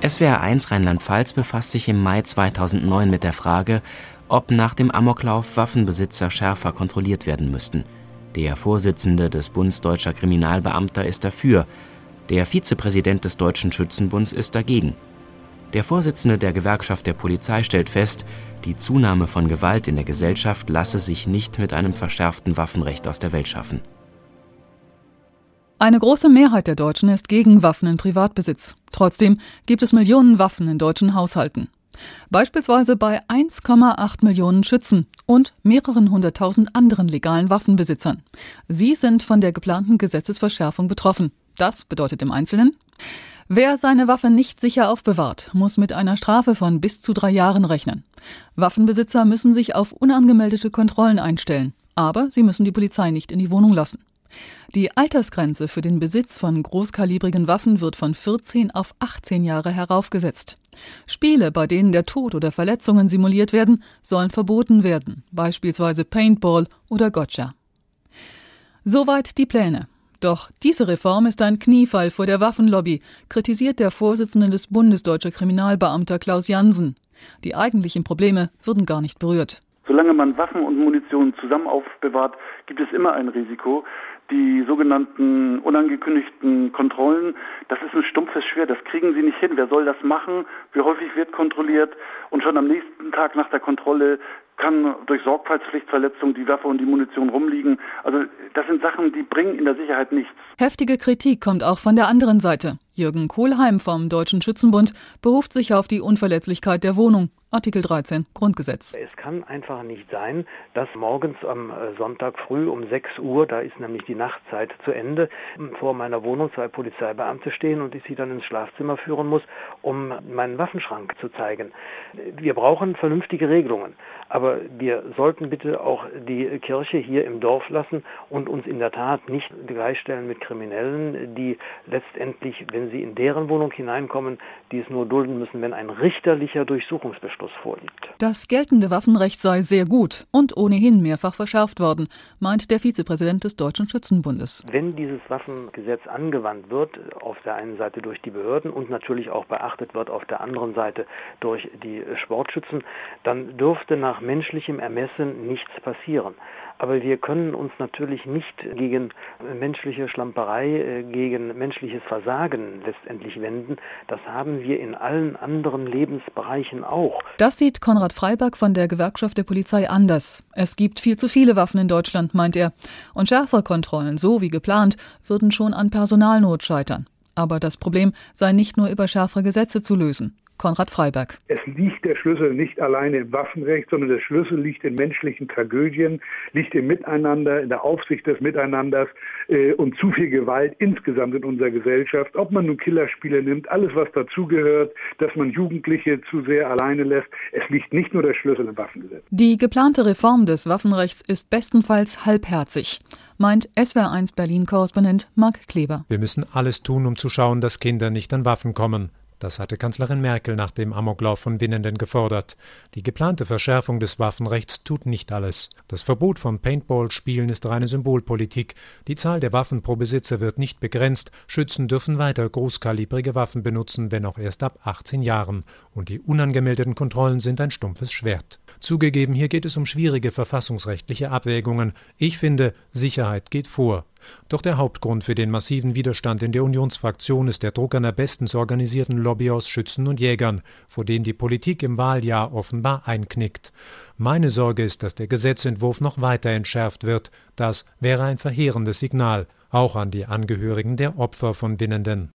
SWR1 Rheinland-Pfalz befasst sich im Mai 2009 mit der Frage, ob nach dem Amoklauf Waffenbesitzer schärfer kontrolliert werden müssten. Der Vorsitzende des Bundes Deutscher Kriminalbeamter ist dafür, der Vizepräsident des Deutschen Schützenbunds ist dagegen. Der Vorsitzende der Gewerkschaft der Polizei stellt fest, die Zunahme von Gewalt in der Gesellschaft lasse sich nicht mit einem verschärften Waffenrecht aus der Welt schaffen. Eine große Mehrheit der Deutschen ist gegen Waffen in Privatbesitz. Trotzdem gibt es Millionen Waffen in deutschen Haushalten. Beispielsweise bei 1,8 Millionen Schützen und mehreren hunderttausend anderen legalen Waffenbesitzern. Sie sind von der geplanten Gesetzesverschärfung betroffen. Das bedeutet im Einzelnen: Wer seine Waffe nicht sicher aufbewahrt, muss mit einer Strafe von bis zu 3 Jahren rechnen. Waffenbesitzer müssen sich auf unangemeldete Kontrollen einstellen, aber sie müssen die Polizei nicht in die Wohnung lassen. Die Altersgrenze für den Besitz von großkalibrigen Waffen wird von 14 auf 18 Jahre heraufgesetzt. Spiele, bei denen der Tod oder Verletzungen simuliert werden, sollen verboten werden, beispielsweise Paintball oder Gotcha. Soweit die Pläne. Doch diese Reform ist ein Kniefall vor der Waffenlobby, kritisiert der Vorsitzende des Bundes Deutscher Kriminalbeamter Klaus Jansen. Die eigentlichen Probleme würden gar nicht berührt. Solange man Waffen und Munition zusammen aufbewahrt, gibt es immer ein Risiko. Die sogenannten unangekündigten Kontrollen, das ist ein stumpfes Schwert, das kriegen Sie nicht hin. Wer soll das machen? Wie häufig wird kontrolliert? Und schon am nächsten Tag nach der Kontrolle kann durch Sorgfaltspflichtverletzung die Waffe und die Munition rumliegen. Also das sind Sachen, die bringen in der Sicherheit nichts. Heftige Kritik kommt auch von der anderen Seite. Jürgen Kohlheim vom Deutschen Schützenbund beruft sich auf die Unverletzlichkeit der Wohnung. Artikel 13 Grundgesetz. Es kann einfach nicht sein, dass morgens am Sonntag früh um 6 Uhr, da ist nämlich die Nachtzeit zu Ende, vor meiner Wohnung 2 Polizeibeamte stehen und ich sie dann ins Schlafzimmer führen muss, um meinen Waffenschrank zu zeigen. Wir brauchen vernünftige Regelungen, aber wir sollten bitte auch die Kirche hier im Dorf lassen und uns in der Tat nicht gleichstellen mit Kriminellen, die letztendlich, wenn sie in deren Wohnung hineinkommen, die es nur dulden müssen, wenn ein richterlicher Durchsuchungsbeschluss vorliegt. Das geltende Waffenrecht sei sehr gut und ohnehin mehrfach verschärft worden, meint der Vizepräsident des Deutschen Schützenbundes. Wenn dieses Waffengesetz angewandt wird, auf der einen Seite durch die Behörden und natürlich auch beachtet wird auf der anderen Seite durch die Sportschützen, dann dürfte nach menschlichem Ermessen nichts passieren. Aber wir können uns natürlich nicht gegen menschliche Schlamperei, gegen menschliches Versagen letztendlich wenden. Das haben wir in allen anderen Lebensbereichen auch. Das sieht Konrad Freiberg von der Gewerkschaft der Polizei anders. Es gibt viel zu viele Waffen in Deutschland, meint er. Und schärfere Kontrollen, so wie geplant, würden schon an Personalnot scheitern. Aber das Problem sei nicht nur über schärfere Gesetze zu lösen. Konrad Freiberg. Es liegt der Schlüssel nicht alleine im Waffenrecht, sondern der Schlüssel liegt in menschlichen Tragödien, liegt im Miteinander, in der Aufsicht des Miteinanders und zu viel Gewalt insgesamt in unserer Gesellschaft. Ob man nun Killerspiele nimmt, alles was dazugehört, dass man Jugendliche zu sehr alleine lässt. Es liegt nicht nur der Schlüssel im Waffengesetz. Die geplante Reform des Waffenrechts ist bestenfalls halbherzig, meint SWR1 Berlin-Korrespondent Marc Kleber. Wir müssen alles tun, um zu schauen, dass Kinder nicht an Waffen kommen. Das hatte Kanzlerin Merkel nach dem Amoklauf von Winnenden gefordert. Die geplante Verschärfung des Waffenrechts tut nicht alles. Das Verbot von Paintball-Spielen ist reine Symbolpolitik. Die Zahl der Waffen pro Besitzer wird nicht begrenzt. Schützen dürfen weiter großkalibrige Waffen benutzen, wenn auch erst ab 18 Jahren. Und die unangemeldeten Kontrollen sind ein stumpfes Schwert. Zugegeben, hier geht es um schwierige verfassungsrechtliche Abwägungen. Ich finde, Sicherheit geht vor. Doch der Hauptgrund für den massiven Widerstand in der Unionsfraktion ist der Druck einer bestens organisierten Lobby aus Schützen und Jägern, vor dem die Politik im Wahljahr offenbar einknickt. Meine Sorge ist, dass der Gesetzentwurf noch weiter entschärft wird. Das wäre ein verheerendes Signal, auch an die Angehörigen der Opfer von Winnenden.